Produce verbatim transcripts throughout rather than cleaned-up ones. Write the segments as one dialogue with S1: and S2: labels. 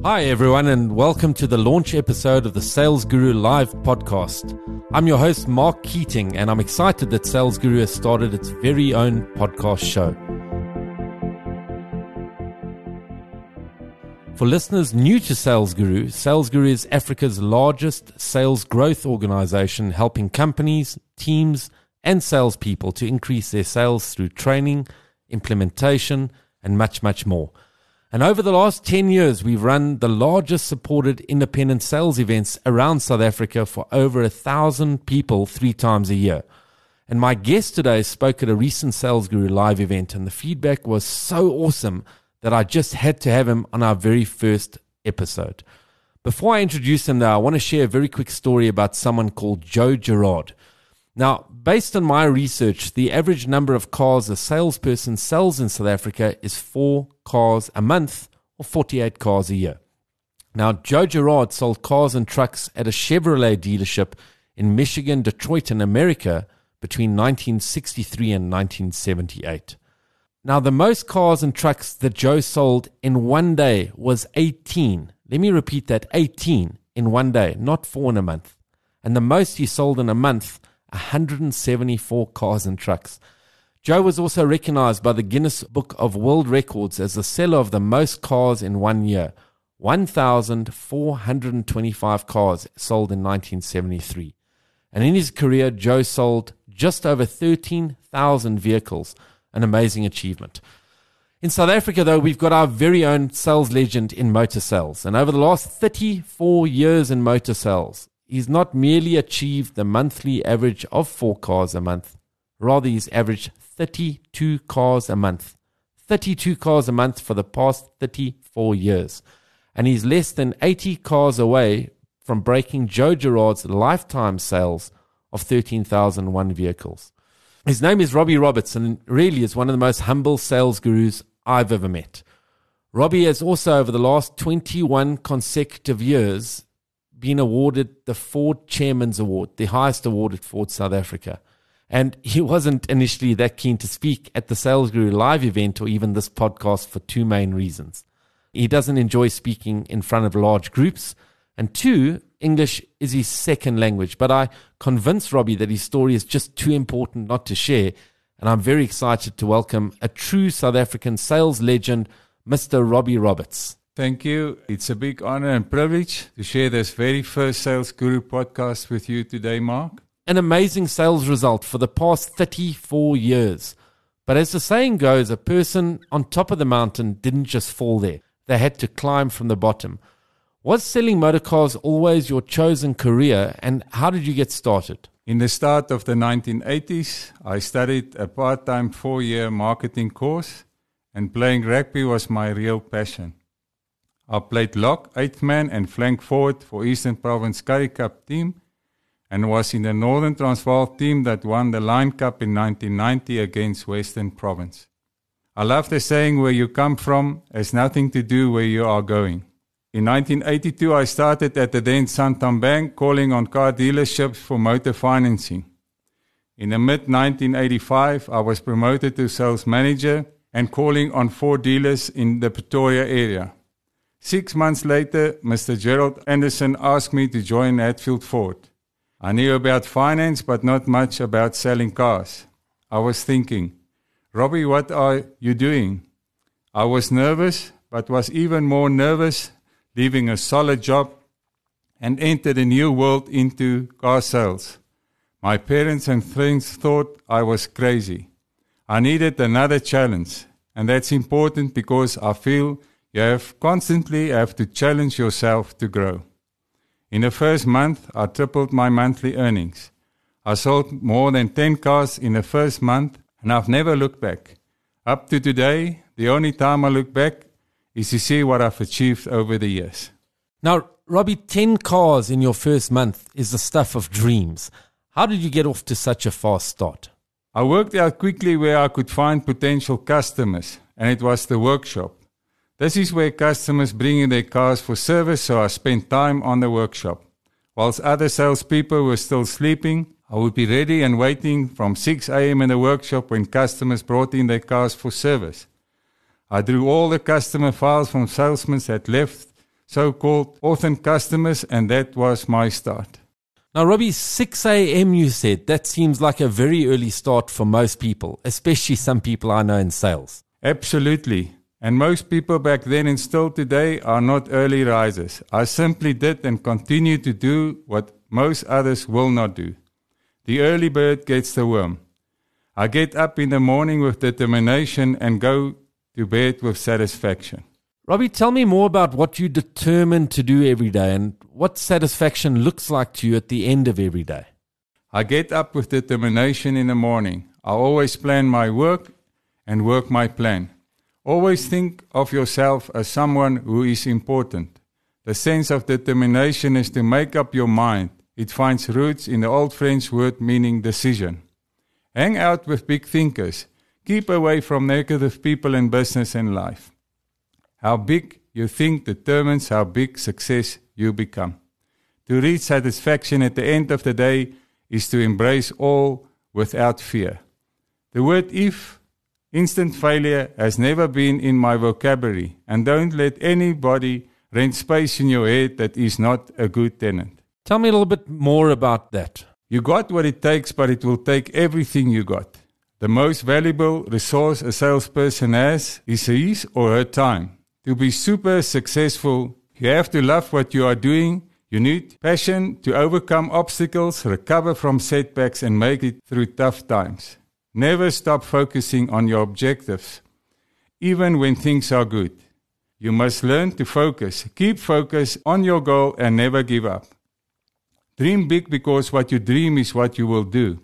S1: Hi everyone, and welcome to the launch episode of the Sales Guru Live podcast. I'm your host Mark Keating, and I'm excited that Sales Guru has started its very own podcast show. For listeners new to Sales Guru, Sales Guru is Africa's largest sales growth organization, helping companies, teams, and salespeople to increase their sales through training, implementation, and much, much more. And over the last ten years, we've run the largest supported independent sales events around South Africa for over a thousand people three times a year. And my guest today spoke at a recent Sales Guru Live event, and the feedback was so awesome that I just had to have him on our very first episode. Before I introduce him though, I want to share a very quick story about someone called Joe Gerard. Now, based on my research, the average number of cars a salesperson sells in South Africa is four cars a month or forty-eight cars a year. Now, Joe Gerard sold cars and trucks at a Chevrolet dealership in Michigan, Detroit, and America between nineteen sixty-three and nineteen seventy-eight. Now, the most cars and trucks that Joe sold in one day was eighteen. Let me repeat that, eighteen in one day, not four in a month. And the most he sold in a month, one hundred seventy-four cars and trucks. Joe was also recognized by the Guinness Book of World Records as the seller of the most cars in one year. one thousand four hundred twenty-five cars sold in nineteen seventy-three. And in his career, Joe sold just over thirteen thousand vehicles, an amazing achievement. In South Africa, though, we've got our very own sales legend in motor sales. And over the last thirty-four years in motor sales, he's not merely achieved the monthly average of four cars a month, rather he's averaged thirty-two cars a month. thirty-two cars a month for the past thirty-four years. And he's less than eighty cars away from breaking Joe Gerard's lifetime sales of thirteen thousand one vehicles. His name is Robbie Roberts, and really is one of the most humble sales gurus I've ever met. Robbie has also, over the last twenty-one consecutive years, been awarded the Ford Chairman's Award, the highest award at Ford South Africa. And he wasn't initially that keen to speak at the Sales Guru Live event or even this podcast for two main reasons. He doesn't enjoy speaking in front of large groups, and two, English is his second language. But I convinced Robbie that his story is just too important not to share, and I'm very excited to welcome a true South African sales legend, Mister Robbie Roberts.
S2: Thank you. It's a big honor and privilege to share this very first Sales Guru podcast with you today, Mark.
S1: An amazing sales result for the past thirty-four years. But as the saying goes, a person on top of the mountain didn't just fall there. They had to climb from the bottom. Was selling motor cars always your chosen career, and how did you get started?
S2: In the start of the nineteen eighties, I studied a part-time four-year marketing course, and playing rugby was my real passion. I played lock, eighth man and flank forward for Eastern Province Currie Cup team and was in the Northern Transvaal team that won the Line Cup in nineteen ninety against Western Province. I love the saying, where you come from has nothing to do where you are going. In nineteen eighty-two, I started at the then Santam Bank calling on car dealerships for motor financing. In the mid nineteen eighty-five, I was promoted to sales manager and calling on four dealers in the Pretoria area. Six months later, Mister Gerald Anderson asked me to join Hatfield Ford. I knew about finance, but not much about selling cars. I was thinking, Robbie, what are you doing? I was nervous, but was even more nervous leaving a solid job and entered a new world into car sales. My parents and friends thought I was crazy. I needed another challenge, and that's important because I feel you have constantly have to challenge yourself to grow. In the first month, I tripled my monthly earnings. I sold more than ten cars in the first month, and I've never looked back. Up to today, the only time I look back is to see what I've achieved over the years.
S1: Now, Robbie, ten cars in your first month is the stuff of dreams. How did you get off to such a fast start?
S2: I worked out quickly where I could find potential customers, and it was the workshop. This is where customers bring in their cars for service, so I spent time on the workshop. Whilst other salespeople were still sleeping, I would be ready and waiting from six a.m. in the workshop when customers brought in their cars for service. I drew all the customer files from salesmen that left so-called orphan customers, and that was my start.
S1: Now, Robbie, six a.m. you said, that seems like a very early start for most people, especially some people I know in sales.
S2: Absolutely. And most people back then and still today are not early risers. I simply did and continue to do what most others will not do. The early bird gets the worm. I get up in the morning with determination and go to bed with satisfaction.
S1: Robbie, tell me more about what you determine to do every day and what satisfaction looks like to you at the end of every day.
S2: I get up with determination in the morning. I always plan my work and work my plan. Always think of yourself as someone who is important. The sense of determination is to make up your mind. It finds roots in the old French word meaning decision. Hang out with big thinkers. Keep away from negative people in business and life. How big you think determines how big success you become. To reach satisfaction at the end of the day is to embrace all without fear. The word if, instant failure, has never been in my vocabulary, and don't let anybody rent space in your head that is not a good tenant.
S1: Tell me a little bit more about that.
S2: You got what it takes, but it will take everything you got. The most valuable resource a salesperson has is his or her time. To be super successful, you have to love what you are doing. You need passion to overcome obstacles, recover from setbacks, and make it through tough times. Never stop focusing on your objectives, even when things are good. You must learn to focus. Keep focus on your goal and never give up. Dream big, because what you dream is what you will do.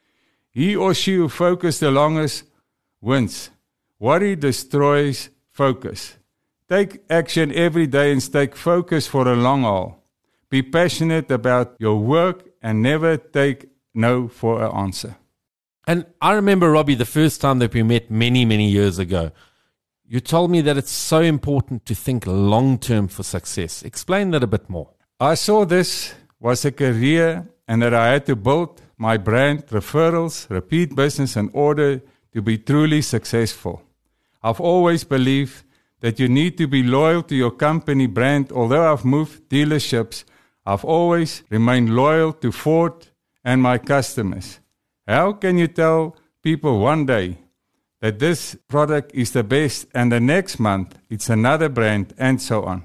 S2: He or she who focuses the longest wins. Worry destroys focus. Take action every day and stay focused for a long haul. Be passionate about your work and never take no for an answer.
S1: And I remember, Robbie, the first time that we met many, many years ago, you told me that it's so important to think long-term for success. Explain that a bit more.
S2: I saw this was a career and that I had to build my brand, referrals, repeat business in order to be truly successful. I've always believed that you need to be loyal to your company brand. Although I've moved dealerships, I've always remained loyal to Ford and my customers. How can you tell people one day that this product is the best and the next month it's another brand and so on?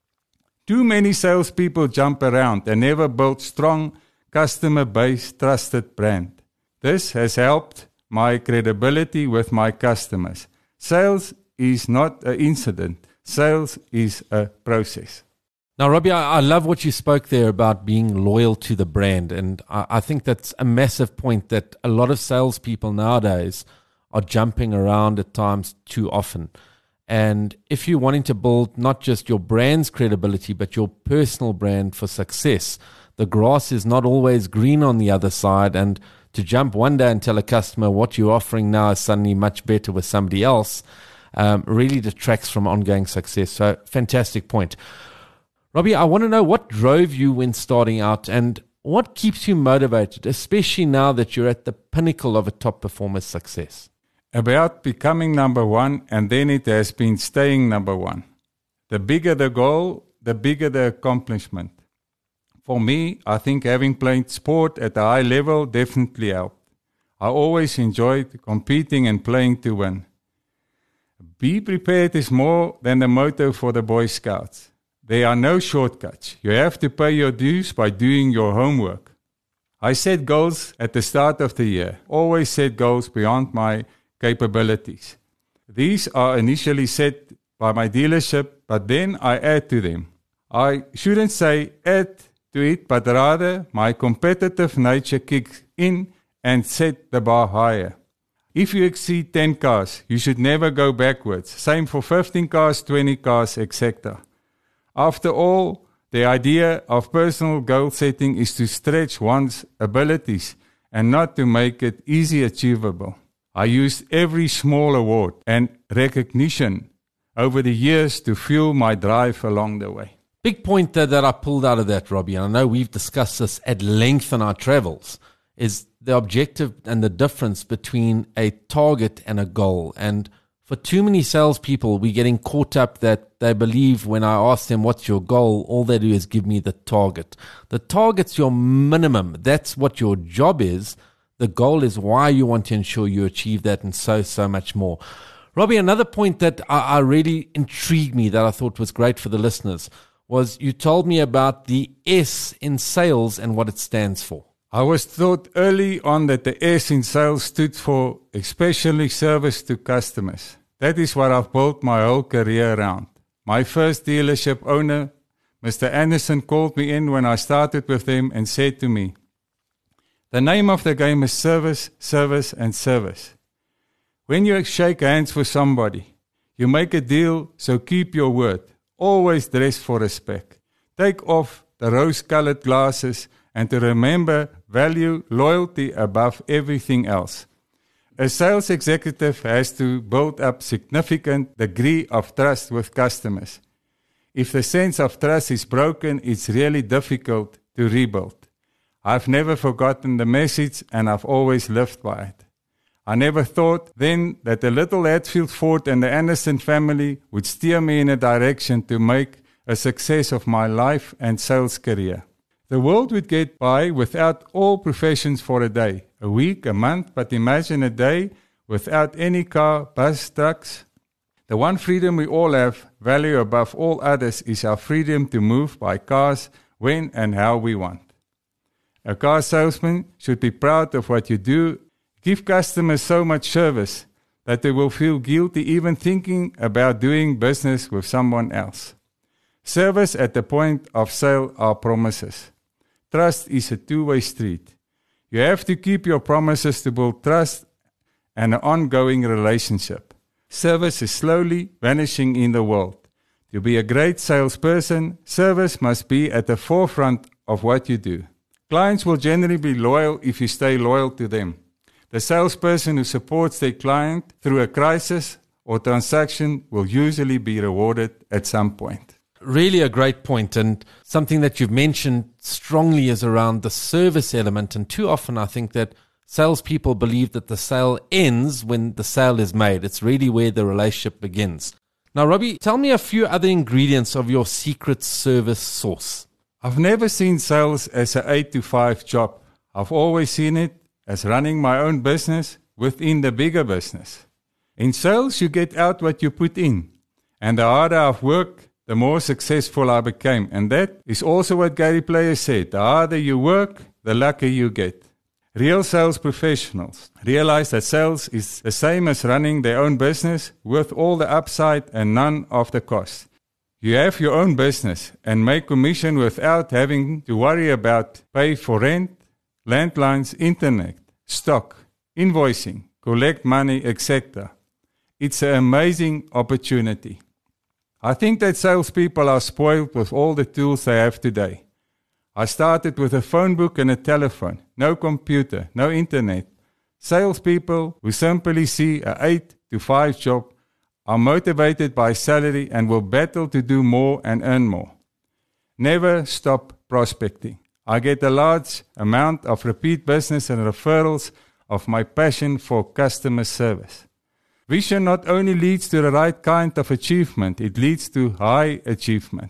S2: Too many salespeople jump around and never build strong customer-based trusted brand. This has helped my credibility with my customers. Sales is not an incident. Sales is a process.
S1: Now, Robbie, I, I love what you spoke there about being loyal to the brand. And I, I think that's a massive point that a lot of salespeople nowadays are jumping around at times too often. And if you're wanting to build not just your brand's credibility, but your personal brand for success, the grass is not always green on the other side. And to jump one day and tell a customer what you're offering now is suddenly much better with somebody else, Um, really detracts from ongoing success. So, fantastic point. Robbie, I want to know what drove you when starting out and what keeps you motivated, especially now that you're at the pinnacle of a top performer's success.
S2: About becoming number one, and then it has been staying number one. The bigger the goal, the bigger the accomplishment. For me, I think having played sport at a high level definitely helped. I always enjoyed competing and playing to win. Be prepared is more than the motto for the Boy Scouts. There are no shortcuts. You have to pay your dues by doing your homework. I set goals at the start of the year. Always set goals beyond my capabilities. These are initially set by my dealership, but then I add to them. I shouldn't say add to it, but rather my competitive nature kicks in and set the bar higher. If you exceed ten cars, you should never go backwards. Same for fifteen cars, twenty cars, et cetera. After all, the idea of personal goal setting is to stretch one's abilities and not to make it easy achievable. I used every small award and recognition over the years to fuel my drive along the way.
S1: Big point that, that I pulled out of that, Robbie, and I know we've discussed this at length in our travels, is the objective and the difference between a target and a goal. And For too many salespeople, we're getting caught up that they believe when I ask them, what's your goal? All they do is give me the target. The target's your minimum. That's what your job is. The goal is why you want to ensure you achieve that, and so, so much more. Robbie, another point that I, I really intrigued me that I thought was great for the listeners was you told me about the S in sales and what it stands for.
S2: I was taught early on that the S in sales stood for especially service to customers. That is what I've built my whole career around. My first dealership owner, Mister Anderson, called me in when I started with him and said to me, "The name of the game is service, service, and service. When you shake hands with somebody, you make a deal, so keep your word. Always dress for respect. Take off the rose-colored glasses and to remember, value loyalty above everything else. A sales executive has to build up significant degree of trust with customers. If the sense of trust is broken, it's really difficult to rebuild. I've never forgotten the message and I've always lived by it. I never thought then that the little Hatfield Ford and the Anderson family would steer me in a direction to make a success of my life and sales career. The world would get by without all professions for a day, a week, a month, but imagine a day without any car, bus, trucks. The one freedom we all have, value above all others, is our freedom to move by cars when and how we want. A car salesman should be proud of what you do. Give customers so much service that they will feel guilty even thinking about doing business with someone else. Service at the point of sale are promises. Trust is a two-way street. You have to keep your promises to build trust and an ongoing relationship. Service is slowly vanishing in the world. To be a great salesperson, service must be at the forefront of what you do. Clients will generally be loyal if you stay loyal to them. The salesperson who supports their client through a crisis or transaction will usually be rewarded at some point.
S1: Really a great point, and something that you've mentioned strongly is around the service element. And too often I think that salespeople believe that the sale ends when the sale is made. It's really where the relationship begins. Now, Robbie, tell me a few other ingredients of your secret service sauce.
S2: I've never seen sales as an eight to five job. I've always seen it as running my own business within the bigger business. In sales, you get out what you put in. And the harder I've worked, the more successful I became. And that is also what Gary Player said. The harder you work, the luckier you get. Real sales professionals realize that sales is the same as running their own business with all the upside and none of the cost. You have your own business and make commission without having to worry about pay for rent, landlines, internet, stock, invoicing, collect money, et cetera. It's an amazing opportunity. I think that salespeople are spoiled with all the tools they have today. I started with a phone book and a telephone, no computer, no internet. Salespeople who simply see an eight to five job are motivated by salary and will battle to do more and earn more. Never stop prospecting. I get a large amount of repeat business and referrals of my passion for customer service. Vision not only leads to the right kind of achievement, it leads to high achievement.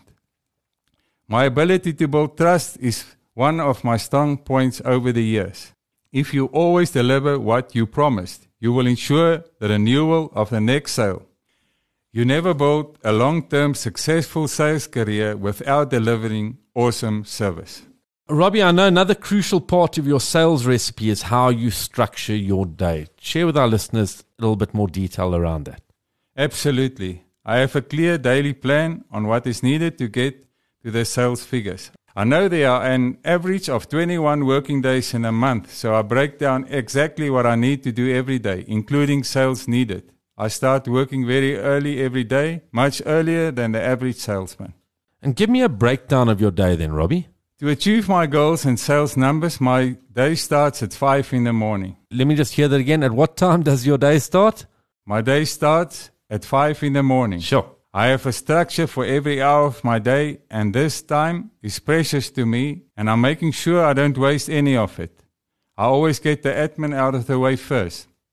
S2: My ability to build trust is one of my strong points over the years. If you always deliver what you promised, you will ensure the renewal of the next sale. You never build a long-term successful sales career without delivering awesome service.
S1: Robbie, I know another crucial part of your sales recipe is how you structure your day. Share with our listeners a little bit more detail around that.
S2: Absolutely. I have a clear daily plan on what is needed to get to the sales figures. I know there are an average of twenty-one working days in a month, so I break down exactly what I need to do every day, including sales needed. I start working very early every day, much earlier than the average salesman.
S1: And give me a breakdown of your day then, Robbie.
S2: To achieve my goals and sales numbers, my day starts at five in the morning.
S1: Let me just hear that again. At what time does your day start?
S2: My day starts at five in the morning.
S1: Sure.
S2: I have a structure for every hour of my day, and this time is precious to me, and I'm making sure I don't waste any of it. I always get the admin out of the way first.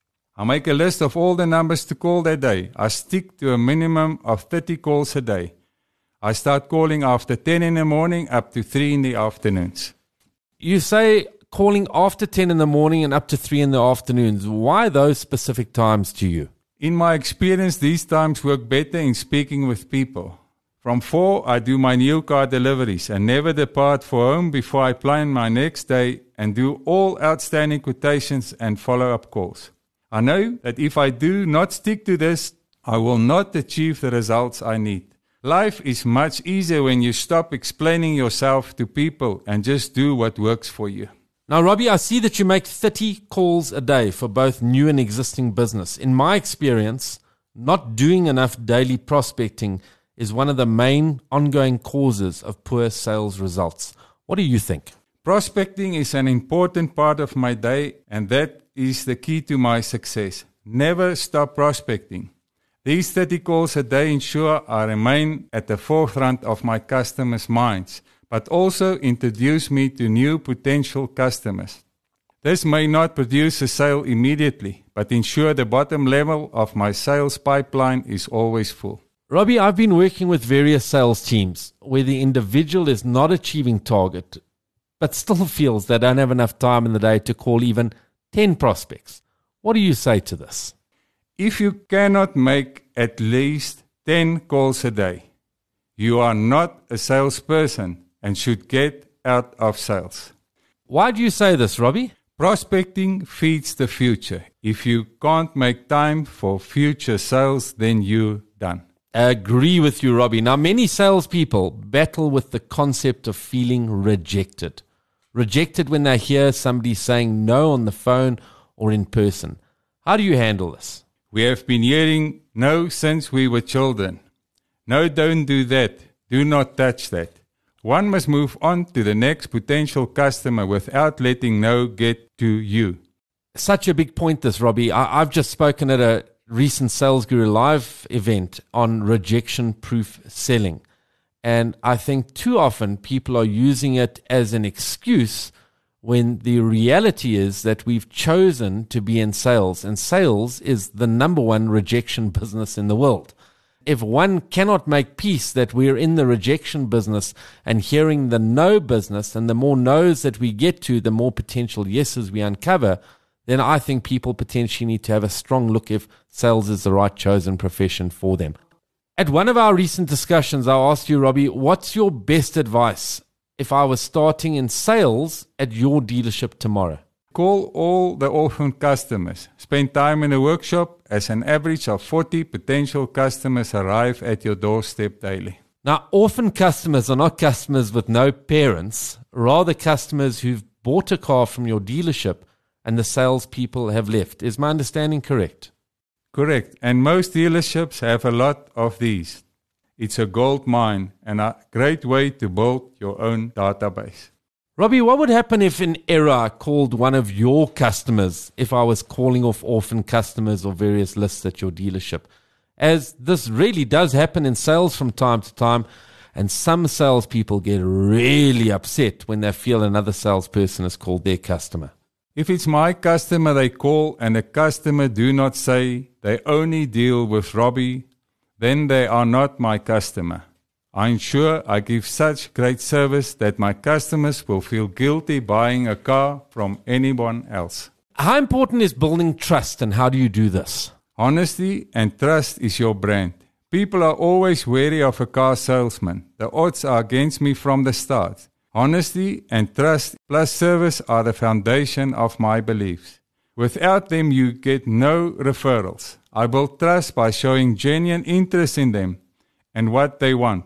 S2: I make a list of all the numbers to call that day. I stick to a minimum of thirty calls a day. I start calling after ten in the morning up to three in the afternoons.
S1: You say calling after ten in the morning and up to three in the afternoons. Why those specific times to you?
S2: In my experience, these times work better in speaking with people. From four, I do my new car deliveries and never depart for home before I plan my next day and do all outstanding quotations and follow-up calls. I know that if I do not stick to this, I will not achieve the results I need. Life is much easier when you stop explaining yourself to people and just do what works for you.
S1: Now, Robbie, I see that you make thirty calls a day for both new and existing business. In my experience, not doing enough daily prospecting is one of the main ongoing causes of poor sales results. What do you think?
S2: Prospecting is an important part of my day, and that is the key to my success. Never stop prospecting. These thirty calls a day ensure I remain at the forefront of my customers' minds, but also introduce me to new potential customers. This may not produce a sale immediately, but ensure the bottom level of my sales pipeline is always full.
S1: Robbie, I've been working with various sales teams where the individual is not achieving target, but still feels they don't have enough time in the day to call even ten prospects. What do you say to this?
S2: If you cannot make at least ten calls a day, you are not a salesperson and should get out of sales.
S1: Why do you say this, Robbie?
S2: Prospecting feeds the future. If you can't make time for future sales, then you're done.
S1: I agree with you, Robbie. Now, many salespeople battle with the concept of feeling rejected. Rejected when they hear somebody saying no on the phone or in person. How do you handle this?
S2: We have been hearing no since we were children. No, don't do that. Do not touch that. One must move on to the next potential customer without letting no get to you.
S1: Such a big point, this, Robbie. I, I've just spoken at a recent Sales Guru Live event on rejection-proof selling. And I think too often people are using it as an excuse when the reality is that we've chosen to be in sales. And sales is the number one rejection business in the world. If one cannot make peace that we're in the rejection business and hearing the no business, and the more no's that we get to, the more potential yeses we uncover, then I think people potentially need to have a strong look if sales is the right chosen profession for them. At one of our recent discussions, I asked you, Robbie, what's your best advice if I was starting in sales at your dealership tomorrow?
S2: Call all the orphan customers. Spend time in a workshop as an average of forty potential customers arrive at your doorstep daily.
S1: Now, orphan customers are not customers with no parents, rather customers who've bought a car from your dealership and the salespeople have left. Is my understanding correct?
S2: Correct. And most dealerships have a lot of these. It's a gold mine and a great way to build your own database.
S1: Robbie, what would happen if an error called one of your customers if I was calling off orphan customers or various lists at your dealership? As this really does happen in sales from time to time, and some salespeople get really upset when they feel another salesperson has called their customer.
S2: If it's my customer they call and the customer do not say they only deal with Robbie, then they are not my customer. I ensure I give such great service that my customers will feel guilty buying a car from anyone else.
S1: How important is building trust, and how do you do this?
S2: Honesty and trust is your brand. People are always wary of a car salesman. The odds are against me from the start. Honesty and trust plus service are the foundation of my beliefs. Without them, you get no referrals. I build trust by showing genuine interest in them and what they want,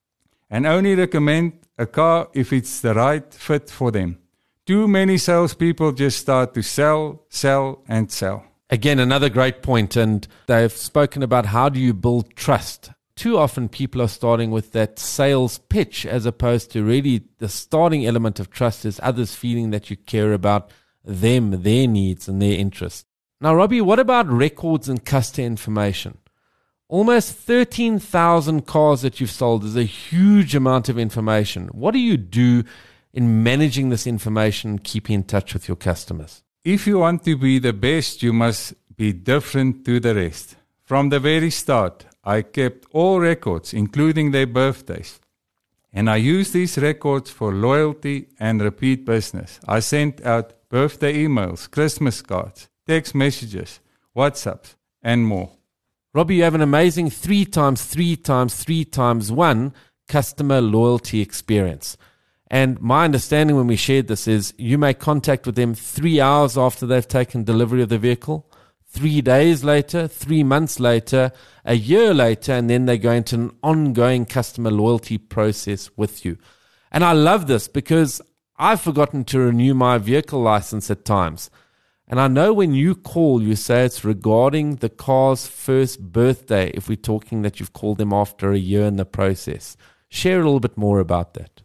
S2: and only recommend a car if it's the right fit for them. Too many salespeople just start to sell, sell, and sell.
S1: Again, another great point, and they've spoken about how do you build trust. Too often people are starting with that sales pitch as opposed to really the starting element of trust is others feeling that you care about them, their needs, and their interests. Now, Robbie, what about records and customer information? Almost thirteen thousand cars that you've sold is a huge amount of information. What do you do in managing this information and keeping in touch with your customers?
S2: If you want to be the best, you must be different to the rest. From the very start, I kept all records, including their birthdays. And I used these records for loyalty and repeat business. I sent out birthday emails, Christmas cards, text messages, WhatsApps, and more.
S1: Robbie, you have an amazing three times three times three times one customer loyalty experience. And my understanding when we shared this is you make contact with them three hours after they've taken delivery of the vehicle, three days later, three months later, a year later, and then they go into an ongoing customer loyalty process with you. And I love this because I've forgotten to renew my vehicle license at times. And I know when you call, you say it's regarding the car's first birthday, if we're talking that you've called them after a year in the process. Share a little bit more about that.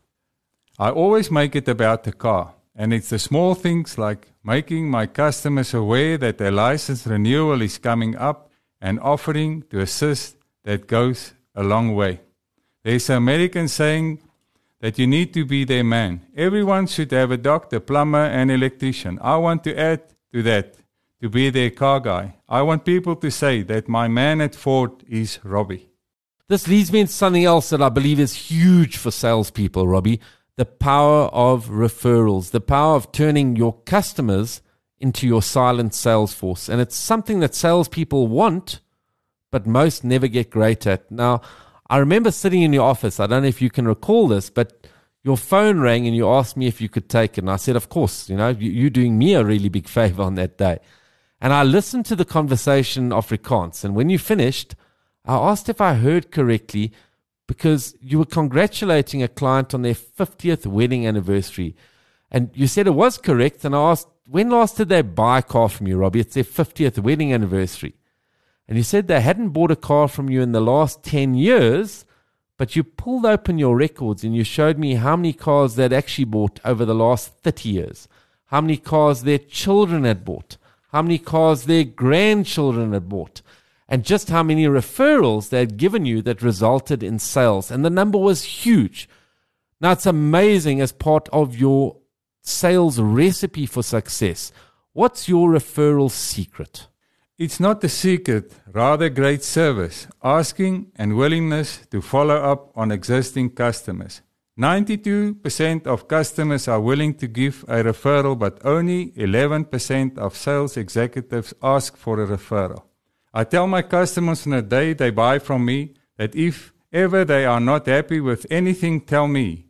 S2: I always make it about the car, and it's the small things like making my customers aware that their license renewal is coming up and offering to assist that goes a long way. There's an American saying that you need to be their man. Everyone should have a doctor, plumber, and electrician. I want to add to that, to be their car guy. I want people to say that my man at Ford is Robbie.
S1: This leads me into something else that I believe is huge for salespeople, Robbie. The power of referrals, the power of turning your customers into your silent sales force. And it's something that salespeople want, but most never get great at. Now, I remember sitting in your office. I don't know if you can recall this, but your phone rang and you asked me if you could take it. And I said, of course, you know, you, you're doing me a really big favor on that day. And I listened to the conversation Afrikaans. And when you finished, I asked if I heard correctly, because you were congratulating a client on their fiftieth wedding anniversary. And you said it was correct. And I asked, when last did they buy a car from you, Robbie? It's their fiftieth wedding anniversary. And you said they hadn't bought a car from you in the last ten years, but you pulled open your records and you showed me how many cars they'd actually bought over the last thirty years, how many cars their children had bought, how many cars their grandchildren had bought, and just how many referrals they had given you that resulted in sales. And the number was huge. Now, it's amazing as part of your sales recipe for success. What's your referral secret?
S2: It's not a secret, rather great service, asking and willingness to follow up on existing customers. ninety-two percent of customers are willing to give a referral, but only eleven percent of sales executives ask for a referral. I tell my customers on the day they buy from me that if ever they are not happy with anything, tell me.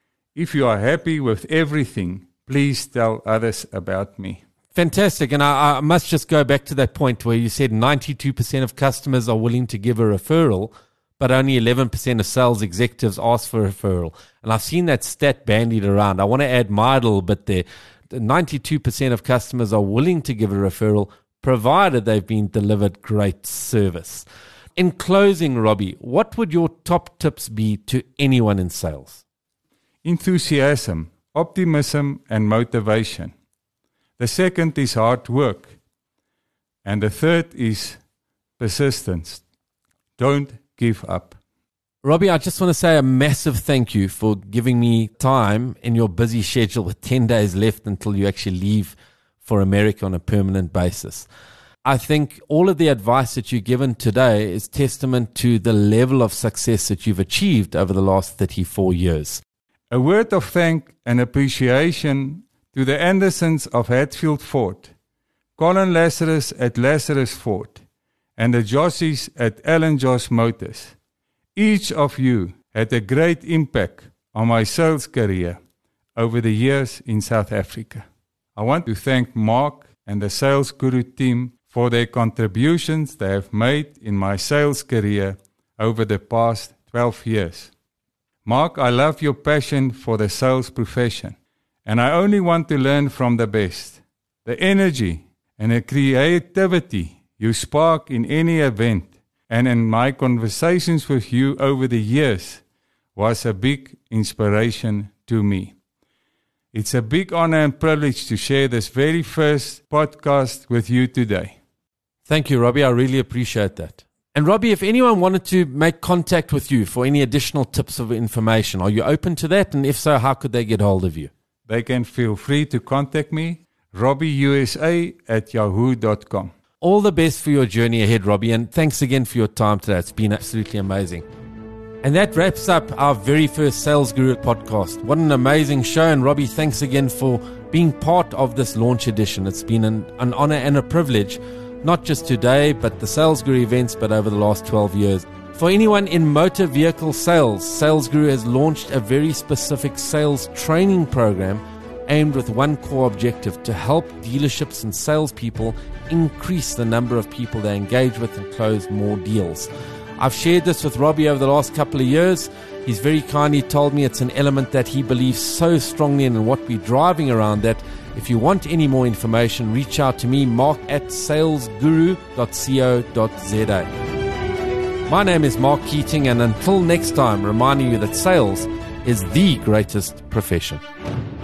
S2: If you are happy with everything, please tell others about me.
S1: Fantastic. And I, I must just go back to that point where you said ninety-two percent of customers are willing to give a referral, but only eleven percent of sales executives ask for a referral. And I've seen that stat bandied around. I want to add my little bit there. ninety-two percent of customers are willing to give a referral, provided they've been delivered great service. In closing, Robbie, what would your top tips be to anyone in sales?
S2: Enthusiasm, optimism, and motivation. The second is hard work. And the third is persistence. Don't give up.
S1: Robbie, I just want to say a massive thank you for giving me time in your busy schedule with ten days left until you actually leave for America on a permanent basis. I think all of the advice that you've given today is testament to the level of success that you've achieved over the last thirty-four years.
S2: A word of thanks and appreciation to the Andersons of Hatfield Ford, Colin Lazarus at Lazarus Ford, and the Jossies at Alan Joss Motors. Each of you had a great impact on my sales career over the years in South Africa. I want to thank Mark and the Sales Guru team for their contributions they have made in my sales career over the past twelve years. Mark, I love your passion for the sales profession, and I only want to learn from the best. The energy and the creativity you spark in any event and in my conversations with you over the years was a big inspiration to me. It's a big honor and privilege to share this very first podcast with you today.
S1: Thank you, Robbie. I really appreciate that. And Robbie, if anyone wanted to make contact with you for any additional tips of information, are you open to that? And if so, how could they get hold of you?
S2: They can feel free to contact me, robbie u s a at yahoo dot com.
S1: All the best for your journey ahead, Robbie, and thanks again for your time today. It's been absolutely amazing. And that wraps up our very first Sales Guru podcast. What an amazing show. And Robbie, thanks again for being part of this launch edition. It's been an, an honor and a privilege, not just today, but the Sales Guru events, but over the last twelve years. For anyone in motor vehicle sales, Sales Guru has launched a very specific sales training program aimed with one core objective: to help dealerships and salespeople increase the number of people they engage with and close more deals. I've shared this with Robbie over the last couple of years. He's very kindly told me it's an element that he believes so strongly in and what we're driving around that. If you want any more information, reach out to me, mark at sales guru dot co dot za. My name is Mark Keating, and until next time, reminding you that sales is the greatest profession.